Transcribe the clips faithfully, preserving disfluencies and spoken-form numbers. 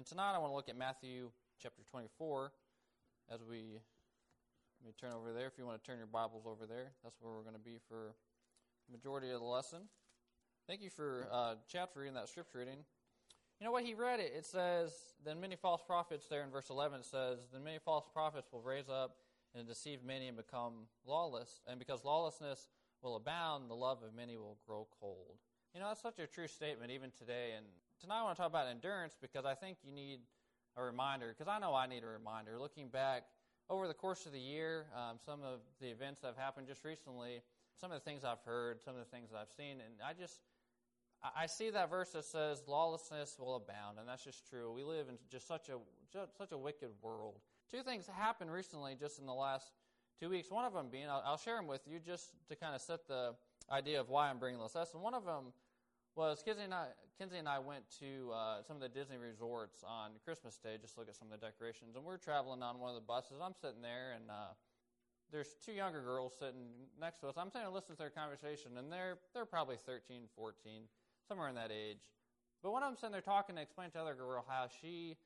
tonight I want to look at Matthew chapter twenty-four as we, let me turn over there. If you want to turn your Bibles over there, that's where we're going to be for the majority of the lesson. Thank you for uh, Chad for reading that scripture reading. You know what, he read it. It says, then many false prophets, there in verse eleven, it says, then many false prophets will raise up and deceive many and become lawless. And because lawlessness will abound, the love of many will grow cold. You know, that's such a true statement even today. And tonight I want to talk about endurance because I think you need a reminder, because I know I need a reminder. Looking back over the course of the year, um, some of the events that have happened just recently, some of the things I've heard, some of the things that I've seen, and I just... I see that verse that says lawlessness will abound, and that's just true. We live in just such a just such a wicked world. Two things happened recently just in the last two weeks. One of them being, I'll, I'll share them with you just to kind of set the idea of why I'm bringing this lesson. One of them was Kinsey and I, Kinsey and I went to uh, some of the Disney resorts on Christmas Day just to look at some of the decorations, and we're traveling on one of the buses. I'm sitting there, and uh, there's two younger girls sitting next to us. I'm sitting there listening to their conversation, and they're they're probably thirteen, fourteen, somewhere in that age. But one of them sitting there talking to explain to the other girl how she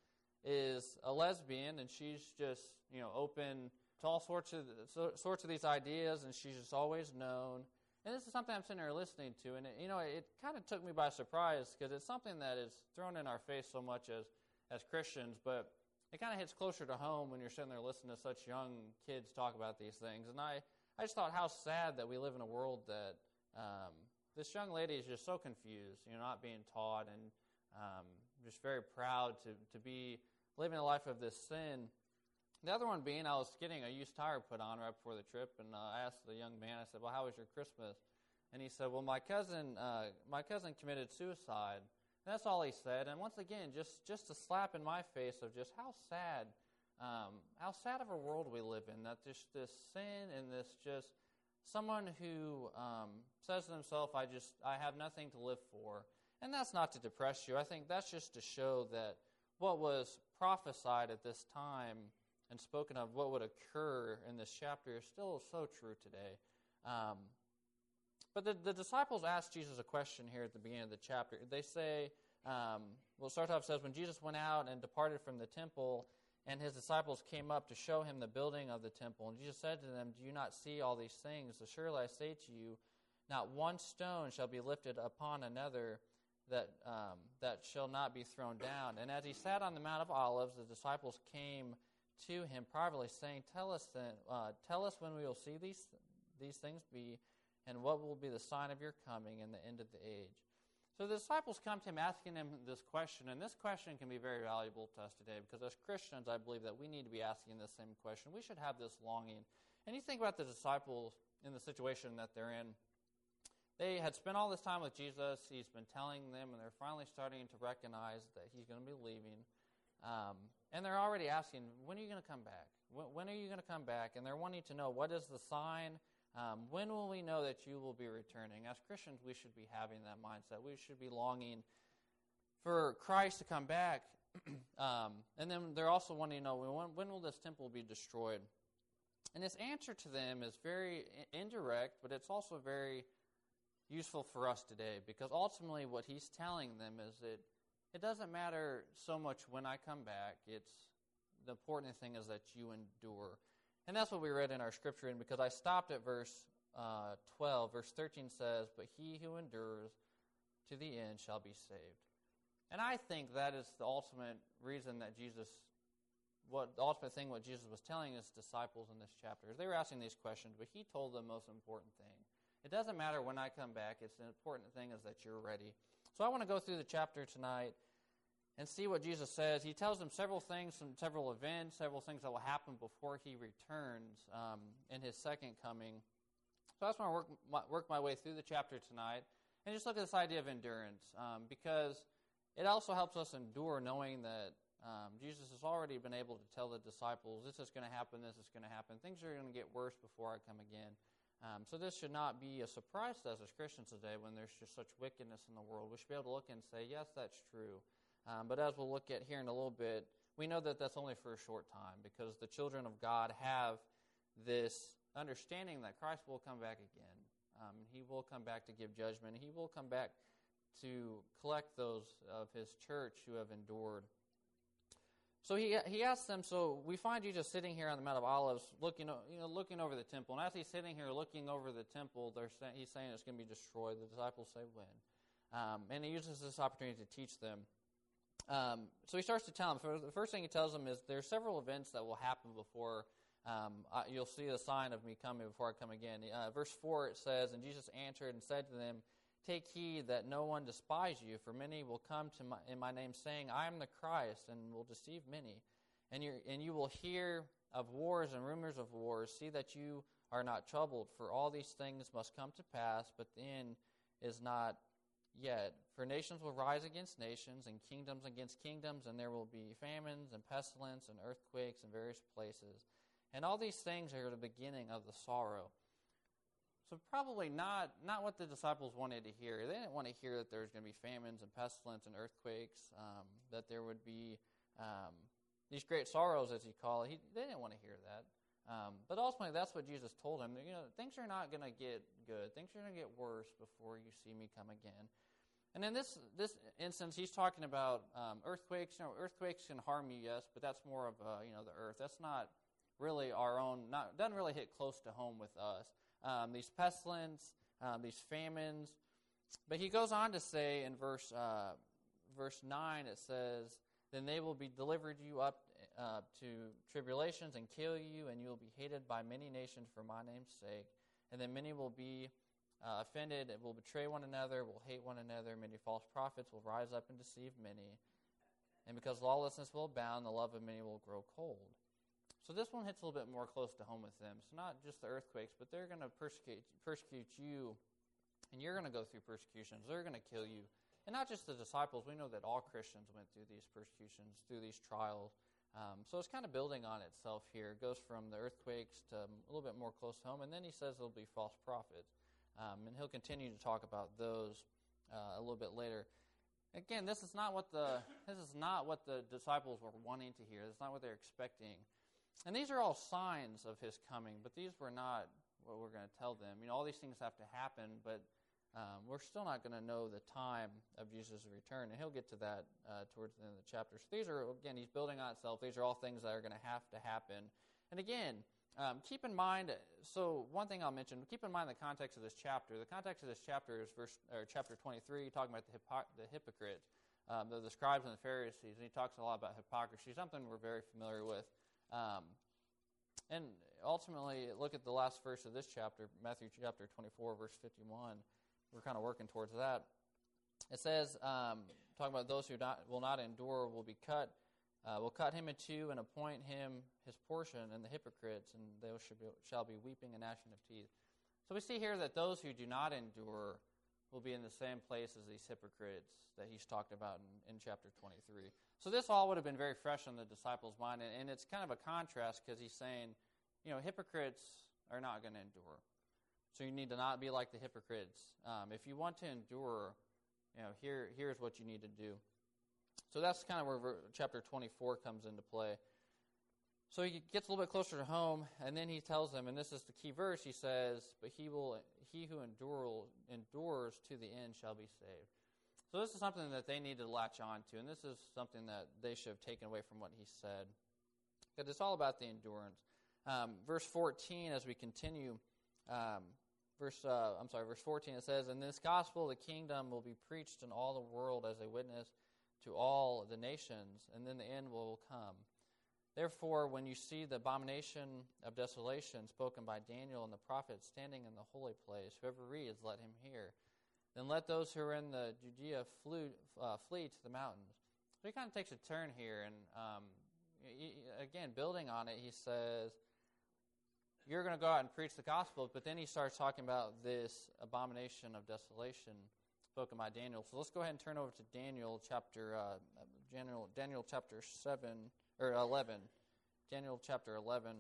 is a lesbian and she's just, you know, open to all sorts of so, sorts of these ideas, and she's just always known. And this is something I'm sitting there listening to, and it, you know, it kind of took me by surprise because it's something that is thrown in our face so much as as Christians, but it kind of hits closer to home when you're sitting there listening to such young kids talk about these things. And I, I just thought how sad that we live in a world that um, this young lady is just so confused, you know, not being taught, and um, just very proud to, to be living a life of this sin. The other one being, I was getting a used tire put on right before the trip, and uh, I asked the young man, I said, well, how was your Christmas? And he said, well, my cousin uh, my cousin committed suicide. And that's all he said. And once again, just, just a slap in my face of just how sad, um, how sad of a world we live in, that just this sin and this just someone who um, says to himself, I just, I have nothing to live for. And that's not to depress you. I think that's just to show that what was prophesied at this time and spoken of, what would occur in this chapter, is still so true today. Um, but the, the disciples asked Jesus a question here at the beginning of the chapter. They say, um, well, it starts off, it says, when Jesus went out and departed from the temple, and his disciples came up to show him the building of the temple. And Jesus said to them, do you not see all these things? Surely I say to you, not one stone shall be lifted upon another that um, that shall not be thrown down. And as he sat on the Mount of Olives, the disciples came to him privately, saying, Tell us then, uh, tell us when we will see these these things be, and what will be the sign of your coming and the end of the age. So the disciples come to him asking him this question, and this question can be very valuable to us today because as Christians, I believe that we need to be asking this same question. We should have this longing. And you think about the disciples in the situation that they're in. They had spent all this time with Jesus. He's been telling them, and they're finally starting to recognize that he's going to be leaving. Um, and they're already asking, when are you going to come back? When, when are you going to come back? And they're wanting to know, what is the sign? Um, when will we know that you will be returning? As Christians, we should be having that mindset. We should be longing for Christ to come back. um, and then they're also wanting to know, when, when will this temple be destroyed? And his answer to them is very indirect, but it's also very useful for us today, because ultimately what he's telling them is that it doesn't matter so much when I come back. It's the important thing is that you endure. And that's what we read in our scripture, and because I stopped at verse uh, twelve. Verse thirteen says, but he who endures to the end shall be saved. And I think that is the ultimate reason that Jesus, what the ultimate thing what Jesus was telling his disciples in this chapter. They were asking these questions, but he told them the most important thing. It doesn't matter when I come back. It's the important thing is that you're ready. So I want to go through the chapter tonight and see what Jesus says. He tells them several things, some several events, several things that will happen before he returns um, in his second coming. So I just want to work my, work my way through the chapter tonight and just look at this idea of endurance, um, because it also helps us endure knowing that um, Jesus has already been able to tell the disciples, this is going to happen, this is going to happen. Things are going to get worse before I come again. Um, so this should not be a surprise to us as Christians today when there's just such wickedness in the world. We should be able to look and say, yes, that's true. Um, but as we'll look at here in a little bit, we know that that's only for a short time because the children of God have this understanding that Christ will come back again. Um, he will come back to give judgment. He will come back to collect those of his church who have endured. So he he asks them, so we find Jesus sitting here on the Mount of Olives, looking you know looking over the temple. And as he's sitting here looking over the temple, they're say, he's saying it's going to be destroyed. The disciples say when. Um, and he uses this opportunity to teach them. Um, so he starts to tell them. The first thing he tells them is there are several events that will happen before um, I, you'll see the sign of me coming before I come again. Uh, verse four, it says, and Jesus answered and said to them, take heed that no one despise you, for many will come to my, in my name, saying, I am the Christ, and will deceive many. And, you and you will hear of wars and rumors of wars. See that you are not troubled, for all these things must come to pass, but the end is not yet. For nations will rise against nations, and kingdoms against kingdoms, and there will be famines and pestilence and earthquakes in various places. And all these things are the beginning of the sorrow. So probably not not what the disciples wanted to hear. They didn't want to hear that there was going to be famines and pestilence and earthquakes, um, that there would be um, these great sorrows, as he called it. He, they didn't want to hear that. Um, but ultimately, that's what Jesus told them. You know, things are not going to get good. Things are going to get worse before you see me come again. And in this this instance, he's talking about um, earthquakes. You know, earthquakes can harm you, yes, but that's more of uh, you know the earth. That's not really our own. Not doesn't really hit close to home with us. Um, these pestilence, um, these famines. But he goes on to say in verse uh, verse nine, it says, then they will be delivered you up uh, to tribulations and kill you, and you will be hated by many nations for my name's sake. And then many will be uh, offended, and will betray one another, will hate one another. Many false prophets will rise up and deceive many. And because lawlessness will abound, the love of many will grow cold. So this one hits a little bit more close to home with them. It's not just the earthquakes, but they're going to persecute persecute you, and you're going to go through persecutions. They're going to kill you. And not just the disciples. We know that all Christians went through these persecutions, through these trials. Um, so it's kind of building on itself here. It goes from the earthquakes to a little bit more close to home, and then he says there'll be false prophets. Um, and he'll continue to talk about those uh, a little bit later. Again, this is not what the this is not what the disciples were wanting to hear. It's not what they're expecting. And these are all signs of his coming, but these were not what we're going to tell them. You know, all these things have to happen, but um, we're still not going to know the time of Jesus' return, and he'll get to that uh, towards the end of the chapter. So these are, again, he's building on itself. These are all things that are going to have to happen. And again, um, keep in mind, so one thing I'll mention, keep in mind the context of this chapter. The context of this chapter is verse, or chapter twenty-three, talking about the, hypo- the hypocrites, um, the, the scribes and the Pharisees, and he talks a lot about hypocrisy, something we're very familiar with. Um, and ultimately, look at the last verse of this chapter, Matthew chapter twenty-four, verse fifty-one. We're kind of working towards that. It says, um, talking about those who not, will not endure will be cut, uh, will cut him in two and appoint him his portion, and the hypocrites, and they shall be, shall be weeping and gnashing of teeth. So we see here that those who do not endure will be in the same place as these hypocrites that he's talked about in, in chapter twenty-three. So this all would have been very fresh on the disciples' mind, and, and it's kind of a contrast because he's saying, you know, hypocrites are not going to endure. So you need to not be like the hypocrites. Um, if you want to endure, you know, here here's what you need to do. So that's kind of where ver- chapter twenty-four comes into play. So he gets a little bit closer to home, and then he tells them, and this is the key verse, he says, but he will, he who endure, endures to the end shall be saved. So this is something that they need to latch on to, and this is something that they should have taken away from what he said. Because it's all about the endurance. Um, verse fourteen, as we continue, um, verse uh, I'm sorry, verse fourteen, it says, "In this gospel the kingdom will be preached in all the world as a witness to all the nations, and then the end will come. Therefore, when you see the abomination of desolation spoken by Daniel and the prophets standing in the holy place, whoever reads, let him hear. Then let those who are in the Judea flew, uh, flee to the mountains." So he kind of takes a turn here, and um, he, again, building on it, he says, you're going to go out and preach the gospel, but then he starts talking about this abomination of desolation spoken by Daniel. So let's go ahead and turn over to Daniel chapter uh, Daniel, Daniel chapter seven or eleven. Daniel chapter eleven.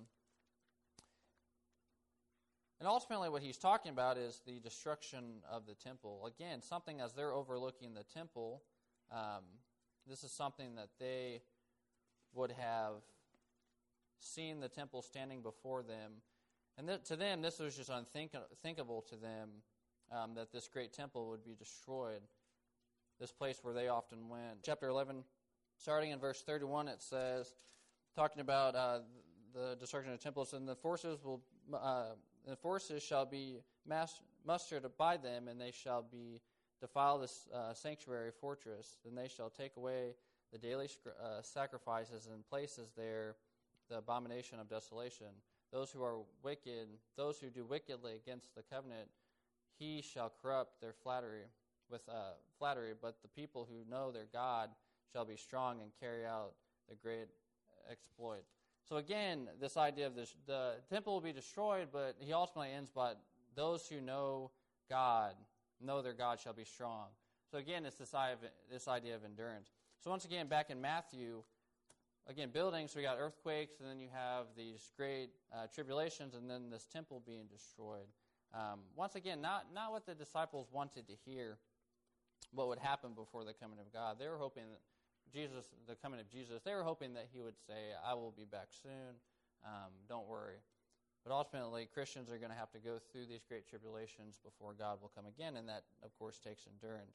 And ultimately what he's talking about is the destruction of the temple. Again, something as they're overlooking the temple, um, this is something that they would have seen the temple standing before them. And th- to them, this was just unthinkable to them, um, that this great temple would be destroyed, this place where they often went. Chapter eleven, starting in verse thirty-one, it says, talking about uh, the destruction of the temple, and the forces will, uh, the forces shall be mass- mustered by them, and they shall be defile this uh, sanctuary fortress. Then they shall take away the daily uh, sacrifices and places there the abomination of desolation. Those who are wicked, those who do wickedly against the covenant, he shall corrupt their flattery with uh, flattery. But the people who know their God shall be strong and carry out the great exploit. So again, this idea of this, the temple will be destroyed, but he ultimately ends by those who know God, know their God shall be strong. So again, it's this idea of, this idea of endurance. So once again, back in Matthew, again, buildings, so we got earthquakes, and then you have these great uh, tribulations, and then this temple being destroyed. Um, once again, not, not what the disciples wanted to hear, what would happen before the coming of God. They were hoping that Jesus, the coming of Jesus, they were hoping that he would say, I will be back soon, um, don't worry. But ultimately, Christians are going to have to go through these great tribulations before God will come again, and that, of course, takes endurance.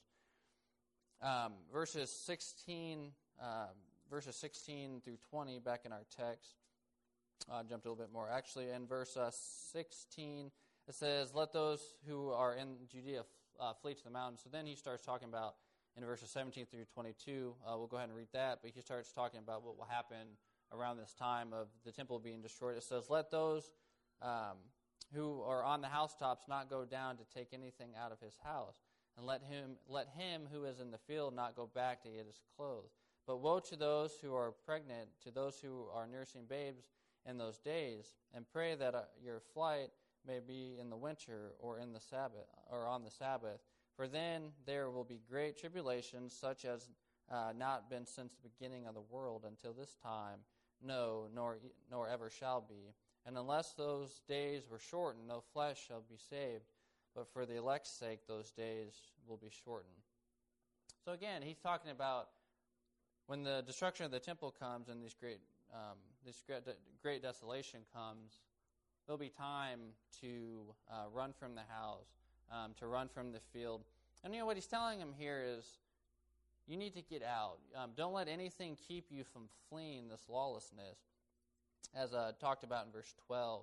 Um, verses sixteen, uh, verses sixteen through twenty, back in our text, I uh, jumped a little bit more. Actually, in verse uh, sixteen, it says, "Let those who are in Judea uh, flee to the mountains." So then he starts talking about in verses seventeen through twenty-two. Uh, we'll go ahead and read that, but he starts talking about what will happen around this time of the temple being destroyed. It says, "Let those um, who are on the housetops not go down to take anything out of his house, and let him let him who is in the field not go back to get his clothes. But woe to those who are pregnant, to those who are nursing babes in those days, and pray that uh, your flight may be in the winter or in the Sabbath or on the Sabbath, for then there will be great tribulations, such as uh, not been since the beginning of the world until this time, no, nor nor ever shall be. And unless those days were shortened, no flesh shall be saved. But for the elect's sake, those days will be shortened." So again, he's talking about when the destruction of the temple comes and this great, um, this great, great desolation comes, there'll be time to uh, run from the house, um, to run from the field. And you know what he's telling them here is, you need to get out. Um, don't let anything keep you from fleeing this lawlessness, as uh, talked about in verse twelve.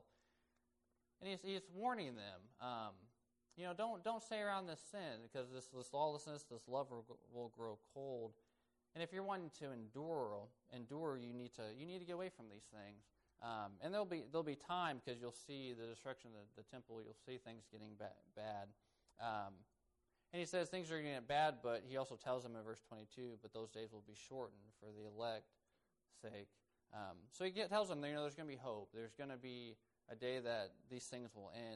And he's, he's warning them. Um, You know, don't don't stay around this sin, because this, this lawlessness, this love will, will grow cold. And if you're wanting to endure, endure, you need to you need to get away from these things. Um, and there'll be there'll be time, because you'll see the destruction of the, the temple. You'll see things getting ba- bad. Um, and he says things are going to get bad, but he also tells them in verse twenty-two, but those days will be shortened for the elect's sake. Um, so he get, tells them, you know, there's going to be hope. There's going to be a day that these things will end.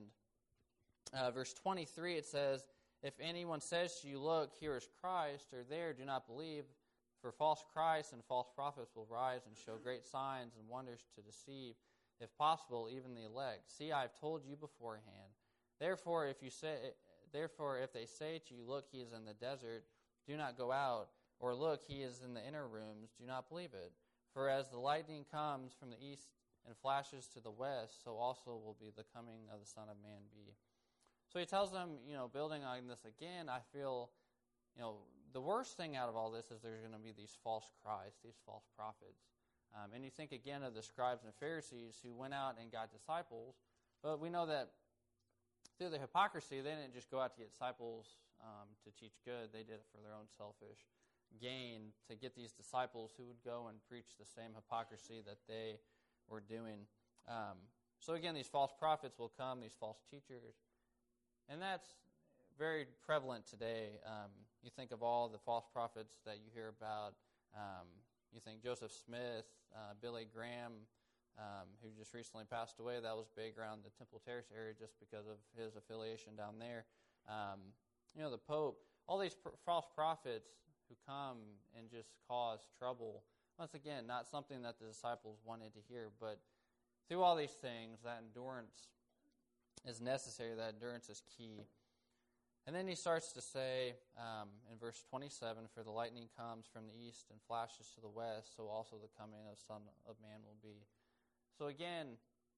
Uh, verse twenty-three, it says, "If anyone says to you, 'Look, here is Christ,' or 'there,' do not believe, for false Christs and false prophets will rise and show great signs and wonders to deceive, if possible, even the elect. See, I have told you beforehand. Therefore, if you say, therefore, if they say to you, 'Look, he is in the desert,' do not go out, or 'Look, he is in the inner rooms,' do not believe it. For as the lightning comes from the east and flashes to the west, so also will be the coming of the Son of Man be." So he tells them, you know, building on this again, I feel, you know, the worst thing out of all this is there's going to be these false Christs, these false prophets. Um, and you think again of the scribes and Pharisees who went out and got disciples, but we know that through their hypocrisy, they didn't just go out to get disciples um, to teach good. They did it for their own selfish gain, to get these disciples who would go and preach the same hypocrisy that they were doing. Um, so again, these false prophets will come, these false teachers. And that's very prevalent today. Um, you think of all the false prophets that you hear about. Um, you think Joseph Smith, uh, Billy Graham, um, who just recently passed away. That was big around the Temple Terrace area just because of his affiliation down there. Um, you know, the Pope. All these pr- false prophets who come and just cause trouble. Once again, not something that the disciples wanted to hear, but through all these things, that endurance is necessary, that endurance is key. And then he starts to say um, in verse twenty-seven, "For the lightning comes from the east and flashes to the west, so also the coming of the Son of Man will be." So again,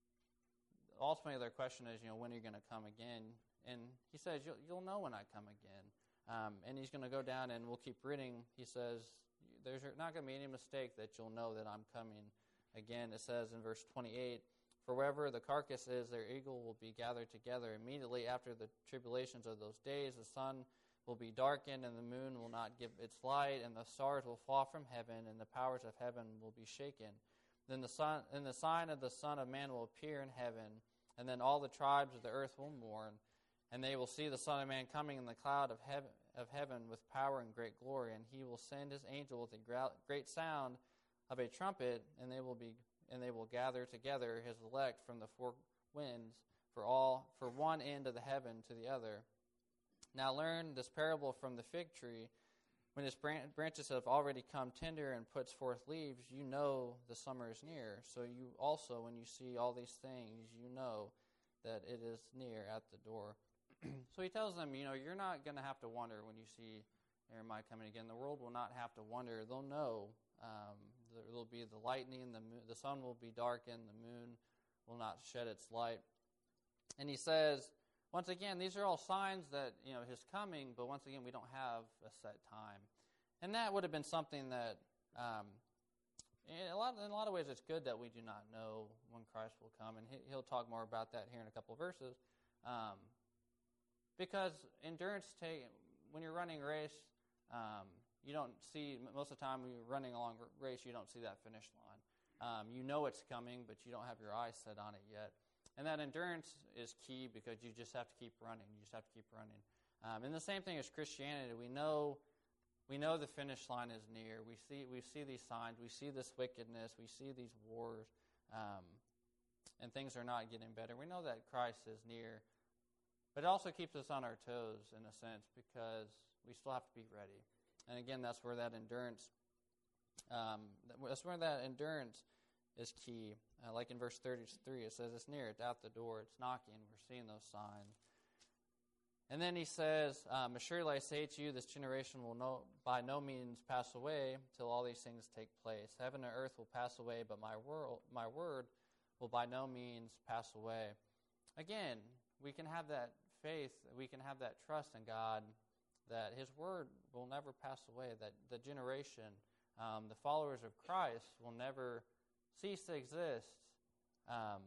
ultimately their question is, you know, when are you going to come again? And he says, you'll, you'll know when I come again. Um, and he's going to go down, and we'll keep reading. He says, there's not going to be any mistake that you'll know that I'm coming again. It says in verse twenty-eight, "For wherever the carcass is, their eagle will be gathered together. Immediately after the tribulations of those days, the sun will be darkened, and the moon will not give its light, and the stars will fall from heaven, and the powers of heaven will be shaken. Then the sun, and the sign of the Son of Man will appear in heaven, and then all the tribes of the earth will mourn, and they will see the Son of Man coming in the cloud of heaven, of heaven with power and great glory, and he will send his angel with a great sound of a trumpet, and they will be and they will gather together his elect from the four winds, for all for one end of the heaven to the other. Now learn this parable from the fig tree. When its branches have already come tender and puts forth leaves, you know the summer is near. So you also, when you see all these things, you know that it is near at the door." So he tells them, you know, you're not going to have to wonder when you see Jeremiah coming again. The world will not have to wonder. They'll know. Um, there will be the lightning, the moon, the sun will be darkened, the moon will not shed its light. And he says, once again, these are all signs that, you know, his coming, but once again, we don't have a set time. And that would have been something that, um, in, a lot, in a lot of ways, it's good that we do not know when Christ will come. And he, he'll talk more about that here in a couple of verses. Um, because endurance, take, when you're running a race, um, you don't see, most of the time when you're running along a race, you don't see that finish line. Um, you know it's coming, but you don't have your eyes set on it yet. And that endurance is key because you just have to keep running. You just have to keep running. Um, and the same thing as Christianity. We know we know the finish line is near. We see we see these signs. We see this wickedness. We see these wars. Um, and things are not getting better. We know that Christ is near. But it also keeps us on our toes in a sense because we still have to be ready. And again, that's where that endurance, um, that's where that endurance is key. Uh, like in verse thirty-three, it says it's near, it's at the door, it's knocking. We're seeing those signs. And then he says, um, "Assuredly I say to you, this generation will no, by no means pass away till all these things take place. Heaven and earth will pass away, but my, world, my word will by no means pass away." Again, we can have that faith, we can have that trust in God that his word will never pass away, that the generation, um, the followers of Christ will never cease to exist, um,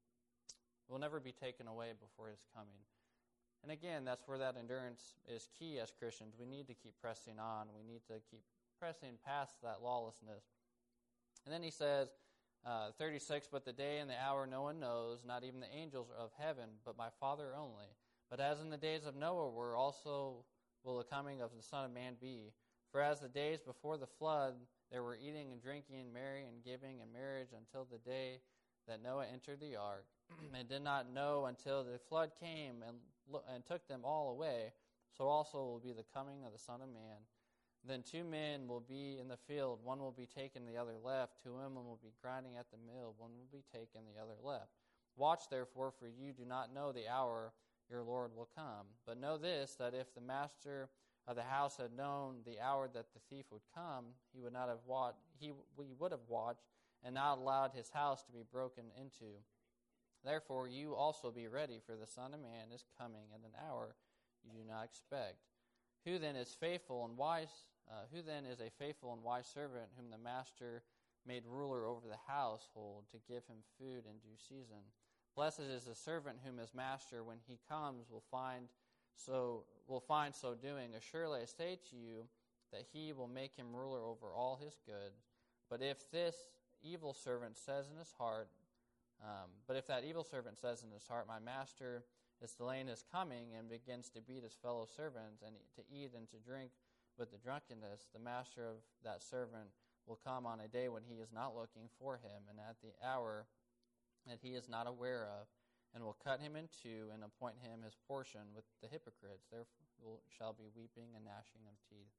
will never be taken away before his coming. And again, that's where that endurance is key as Christians. We need to keep pressing on. We need to keep pressing past that lawlessness. And then he says, uh, thirty-six, "But the day and the hour no one knows, not even the angels of heaven, but my Father only. But as in the days of Noah were, also will the coming of the Son of Man be. For as the days before the flood, there were eating and drinking, marrying and giving and marriage until the day that Noah entered the ark, and did not know until the flood came and, and took them all away, so also will be the coming of the Son of Man. Then two men will be in the field, one will be taken, the other left. Two women will be grinding at the mill, one will be taken, the other left. Watch therefore, for you do not know the hour your Lord will come. But know this, that if the master of the house had known the hour that the thief would come, he would not have watched, he, he would have watched and not allowed his house to be broken into. Therefore you also be ready, for the Son of Man is coming at an hour you do not expect. Who then is faithful and wise? Uh, who then is a faithful and wise servant whom the master made ruler over the household to give him food in due season? Blessed is the servant whom his master, when he comes, will find so will find so doing. Assuredly I say to you that he will make him ruler over all his goods. But if this evil servant says in his heart, um, but if that evil servant says in his heart, my master is delaying his coming, and begins to beat his fellow servants and to eat and to drink with the drunkenness, the master of that servant will come on a day when he is not looking for him, and at the hour that he is not aware of, and will cut him in two and appoint him his portion with the hypocrites. There will, shall be weeping and gnashing of teeth.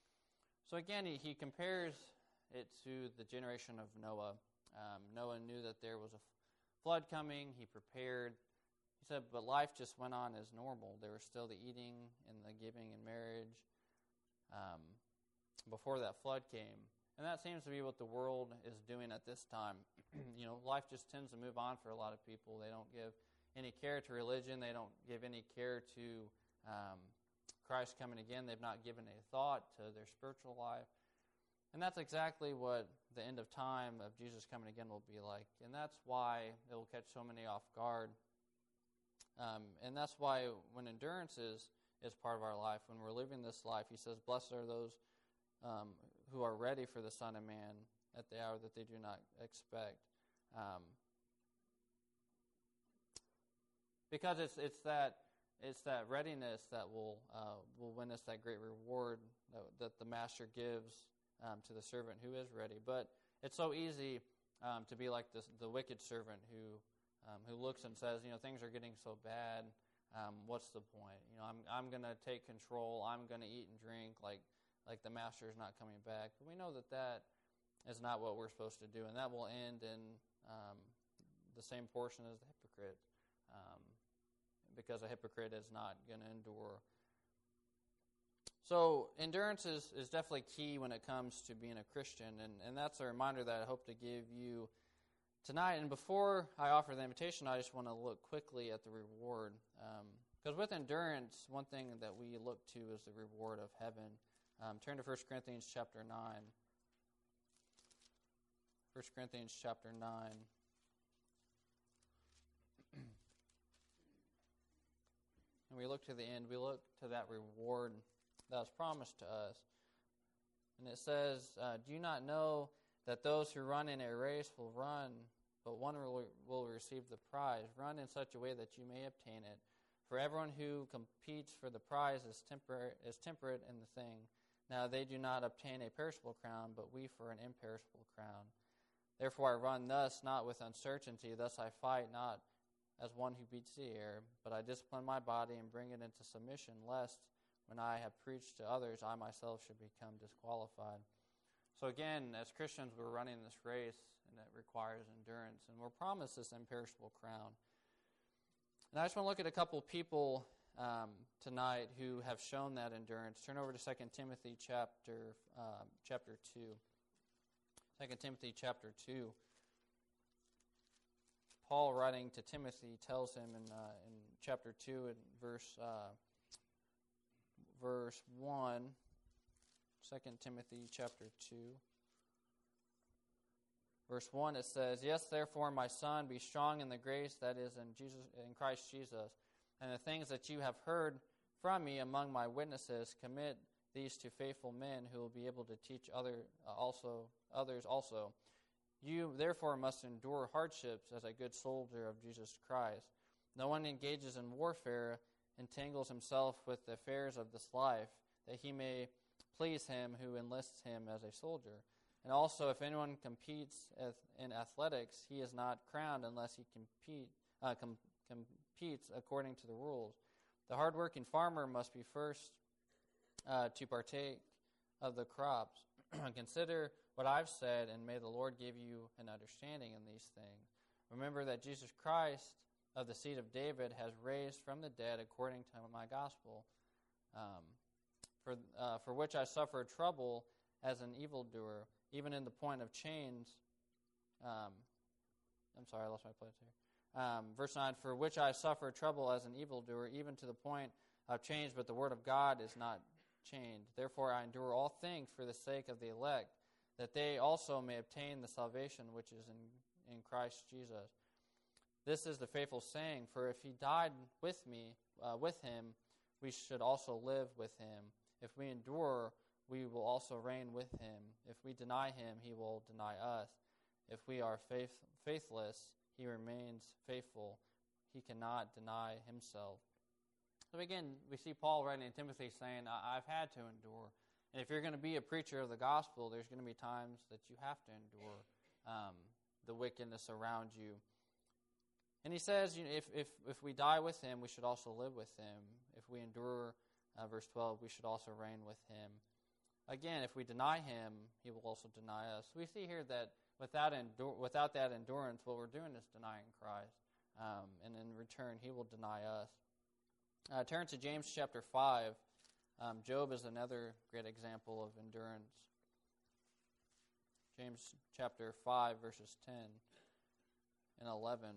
So again, he, he compares it to the generation of Noah. Um, Noah knew that there was a flood coming. He prepared. He said, but life just went on as normal. There was still the eating and the giving and marriage um, before that flood came. And that seems to be what the world is doing at this time. You know, life just tends to move on for a lot of people. They don't give any care to religion. They don't give any care to um, Christ coming again. They've not given a thought to their spiritual life. And that's exactly what the end of time of Jesus coming again will be like. And that's why it will catch so many off guard. Um, and that's why when endurance is, is part of our life, when we're living this life, he says, blessed are those um, who are ready for the Son of Man at the hour that they do not expect. Um, because it's it's that it's that readiness that will uh, will win us that great reward that, that the Master gives Um, to the servant who is ready. But it's so easy um, to be like this, the wicked servant who um, who looks and says, you know, things are getting so bad. Um, what's the point? You know, I'm I'm going to take control. I'm going to eat and drink like like the master is not coming back. But we know that that is not what we're supposed to do, and that will end in um, the same portion as the hypocrite, um, because a hypocrite is not going to endure. So endurance is, is definitely key when it comes to being a Christian, and, and that's a reminder that I hope to give you tonight. And before I offer the invitation, I just want to look quickly at the reward. Because um, with endurance, one thing that we look to is the reward of heaven. Um, turn to First Corinthians chapter nine. First Corinthians chapter nine. And we look to the end. We look to that reward that was promised to us. And it says, uh, do you not know that those who run in a race will run, but one will, will receive the prize? Run in such a way that you may obtain it. For everyone who competes for the prize is, temper- is temperate in the thing. Now they do not obtain a perishable crown, but we for an imperishable crown. Therefore I run thus, not with uncertainty. Thus I fight, not as one who beats the air, but I discipline my body and bring it into submission, lest when I have preached to others, I myself should become disqualified. So again, as Christians, we're running this race, and it requires endurance, and we're promised this imperishable crown. And I just want to look at a couple people um, tonight who have shown that endurance. Turn over to Second Timothy chapter uh, chapter two. Second Timothy chapter two. Paul, writing to Timothy, tells him in uh, in chapter two, in verse. Uh, Verse one, Second Timothy chapter two. Verse one, it says, yes, therefore, my son, be strong in the grace that is in Jesus, in Christ Jesus, and the things that you have heard from me among my witnesses, commit these to faithful men who will be able to teach other uh, also others also. You therefore must endure hardships as a good soldier of Jesus Christ. No one engages in warfare entangles himself with the affairs of this life, that he may please him who enlists him as a soldier. And also, if anyone competes in athletics, he is not crowned unless he compete, uh, com- competes according to the rules. The hardworking farmer must be first uh, to partake of the crops. Consider what I've said, and may the Lord give you an understanding in these things. Remember that Jesus Christ, of the seed of David, has raised from the dead according to my gospel, um, for uh, for which I suffered trouble as an evildoer, even in the point of chains. Um, I'm sorry, I lost my place here. Um, verse nine, for which I suffered trouble as an evildoer, even to the point of chains, but the word of God is not chained. Therefore I endure all things for the sake of the elect, that they also may obtain the salvation which is in, in Christ Jesus. This is the faithful saying, for if he died with me, uh, with him, we should also live with him. If we endure, we will also reign with him. If we deny him, he will deny us. If we are faith, faithless, he remains faithful. He cannot deny himself. So again, we see Paul writing in Timothy saying, I've had to endure. And if you're going to be a preacher of the gospel, there's going to be times that you have to endure um, the wickedness around you. And he says, you know, if, if if we die with him, we should also live with him. If we endure, uh, verse twelve, we should also reign with him. Again, if we deny him, he will also deny us. We see here that without endur- without that endurance, what we're doing is denying Christ. Um, and in return, he will deny us. Uh, turn to James chapter five. Um, Job is another great example of endurance. James chapter five, verses ten and eleven.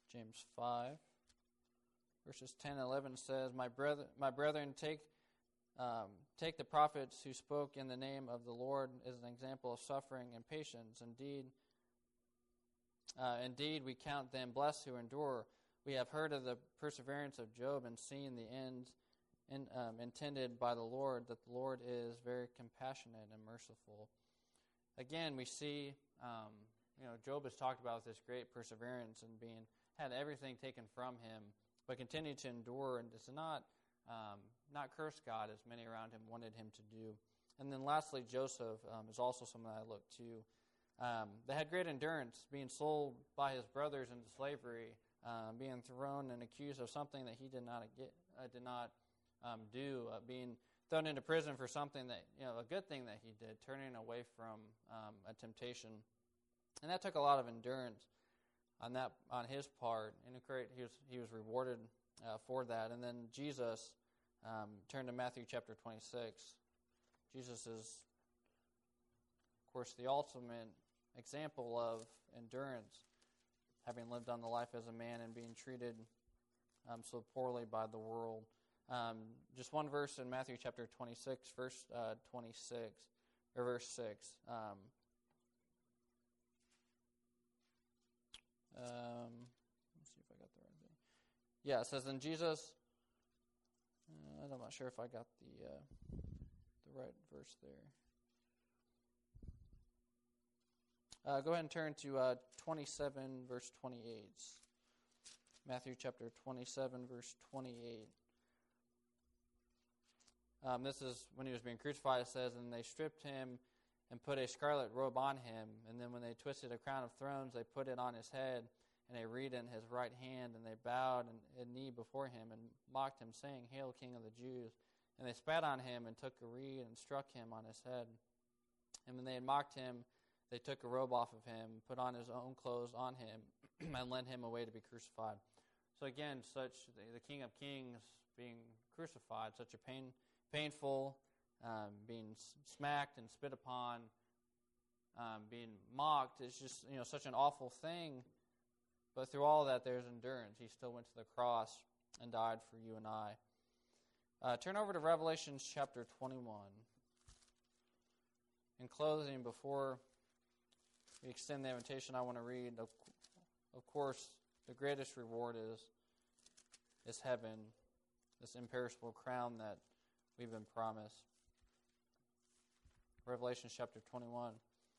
James five, verses ten and eleven says, My brother, my brethren, take um, take the prophets who spoke in the name of the Lord as an example of suffering and patience. Indeed, uh, indeed, we count them blessed who endure. We have heard of the perseverance of Job and seen the ends in, um, intended by the Lord, that the Lord is very compassionate and merciful. Again, we see, um, you know, Job has talked about this great perseverance and being had everything taken from him, but continued to endure and does not um, not curse God as many around him wanted him to do. And then lastly, Joseph um, is also someone I look to. Um, they had great endurance, being sold by his brothers into slavery, uh, being thrown and accused of something that he did not get, uh, did not um, do, uh, being thrown into prison for something that, you know, a good thing that he did, turning away from um, a temptation. And that took a lot of endurance on that on his part, and great, he was he was rewarded uh, for that. And then Jesus, um, turn to Matthew chapter twenty-six. Jesus is, of course, the ultimate example of endurance, having lived on the life as a man and being treated um, so poorly by the world. Um, just one verse in Matthew chapter twenty-six, verse uh, twenty-six, or verse six. Um, um, let's see if I got the right thing. Yeah, it says, "And Jesus." Uh, I'm not sure if I got the uh, the right verse there. Uh, go ahead and turn to uh, twenty-seven, verse twenty-eight. Matthew chapter twenty-seven, verse twenty-eight. Um, this is when he was being crucified. It says, "And they stripped him and put a scarlet robe on him. And then when they twisted a crown of thorns, they put it on his head, and a reed in his right hand. And they bowed a knee before him and mocked him, saying, 'Hail, King of the Jews!' And they spat on him and took a reed and struck him on his head. And when they had mocked him, they took a robe off of him, put on his own clothes on him, and led him away to be crucified." So again, such the, the King of Kings being crucified, such a pain, painful, um, being smacked and spit upon, um, being mocked. It's just, you know, such an awful thing. But through all that, there's endurance. He still went to the cross and died for you and I. Uh, turn over to Revelation chapter twenty-one. In closing, before we extend the invitation, I want to read, of, of course, the greatest reward is, is heaven, this imperishable crown that we've been promised. Revelation chapter twenty-one.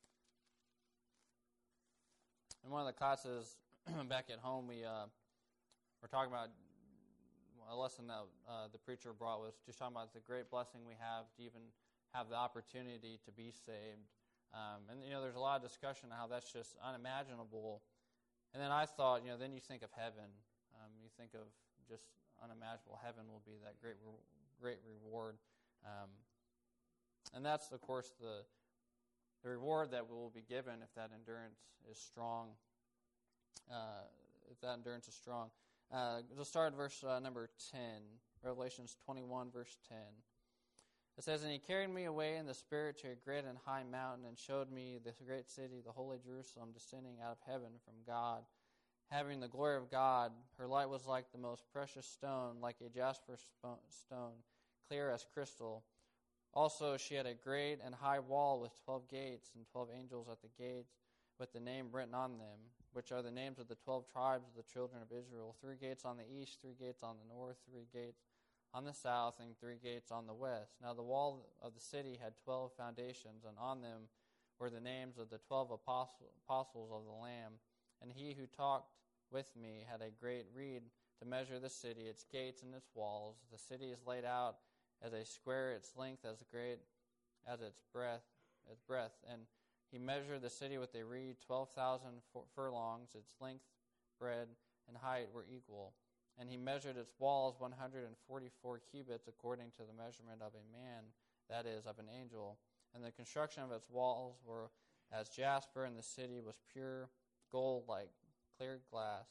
In one of the classes back at home, we uh, were talking about a lesson that uh, the preacher brought was just talking about the great blessing we have to even have the opportunity to be saved. Um, and, you know, there's a lot of discussion on how that's just unimaginable. And then I thought, you know, then you think of heaven. Um, you think of just unimaginable. Heaven will be that great re- great reward. Um, and that's, of course, the the reward that will be given if that endurance is strong. Uh, if that endurance is strong. Uh, we'll start at verse uh, number ten, Revelations twenty-one, verse ten. It says, "And he carried me away in the Spirit to a great and high mountain, and showed me this great city, the holy Jerusalem, descending out of heaven from God, having the glory of God. Her light was like the most precious stone, like a jasper stone, clear as crystal. Also she had a great and high wall with twelve gates, and twelve angels at the gates, with the name written on them, which are the names of the twelve tribes of the children of Israel. Three gates on the east, three gates on the north, three gates on the south, and three gates on the west. Now the wall of the city had twelve foundations, and on them were the names of the twelve apostle, apostles of the Lamb. And he who talked with me had a great reed to measure the city, its gates and its walls. The city is laid out as a square, its length as great as its breadth, its breadth. And he measured the city with a reed, twelve thousand furlongs. Its length, breadth, and height were equal. And he measured its walls one hundred forty-four cubits, according to the measurement of a man, that is, of an angel. And the construction of its walls were as jasper, and the city was pure gold like clear glass."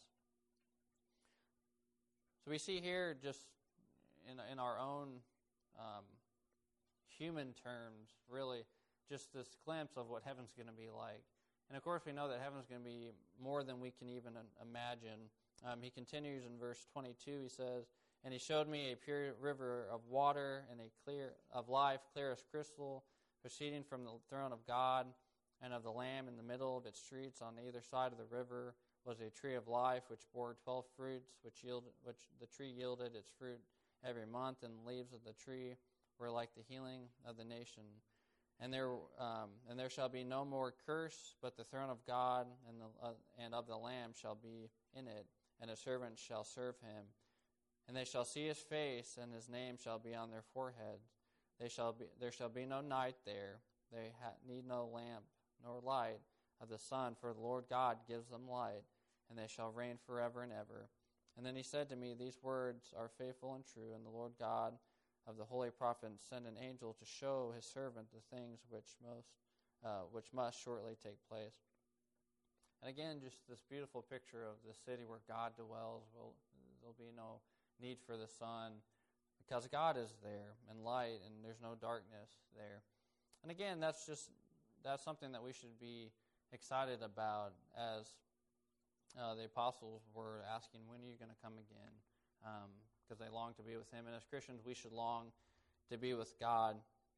So we see here, just in in our own um, human terms, really, just this glimpse of what heaven's going to be like. And of course, we know that heaven's going to be more than we can even imagine. Um, he continues in verse twenty-two. He says, "And he showed me a pure river of water and a clear of life, clear as crystal, proceeding from the throne of God and of the Lamb. In the middle of its streets, on either side of the river, was a tree of life, which bore twelve fruits, which yielded, which the tree yielded its fruit every month, and the leaves of the tree were like the healing of the nation. And there, um, and there shall be no more curse, but the throne of God and the uh, and of the Lamb shall be in it, and his servants shall serve him. And they shall see his face, and his name shall be on their foreheads. They shall be there shall be no night there. They ha- need no lamp nor light of the sun, for the Lord God gives them light, and they shall reign forever and ever." And then he said to me, "These words are faithful and true, and the Lord God of the holy prophets sent an angel to show his servant the things which most uh, which must shortly take place." And again, just this beautiful picture of the city where God dwells. Will there'll be no need for the sun, because God is there, and light, and there's no darkness there. And again, that's just that's something that we should be excited about, as uh, the apostles were asking, when are you going to come again? Because um, they long to be with him. And as Christians, we should long to be with God.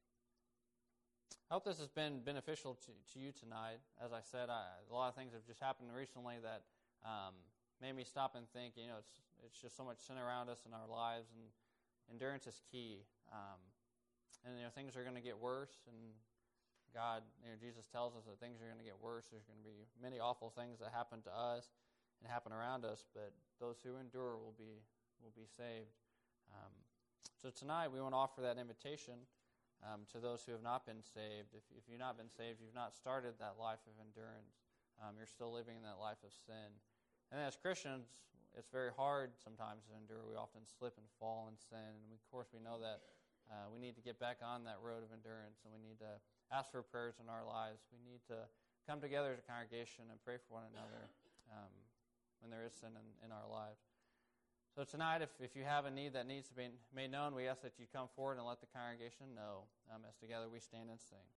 I hope this has been beneficial to, to you tonight. As I said, I, a lot of things have just happened recently that um, made me stop and think, you know, it's it's just so much sin around us in our lives, and endurance is key. Um, and, you know, things are going to get worse, and God, you know, Jesus tells us that things are going to get worse. There's going to be many awful things that happen to us and happen around us, but those who endure will be will be saved. Um, so tonight we want to offer that invitation um, to those who have not been saved. If, if you've not been saved, you've not started that life of endurance. Um, you're still living in that life of sin. And as Christians, it's very hard sometimes to endure. We often slip and fall in sin, and of course we know that uh, we need to get back on that road of endurance, and we need to ask for prayers in our lives. We need to come together as a congregation and pray for one another um, when there is sin in, in our lives. So tonight, if, if you have a need that needs to be made known, we ask that you come forward and let the congregation know um, as together we stand and sing.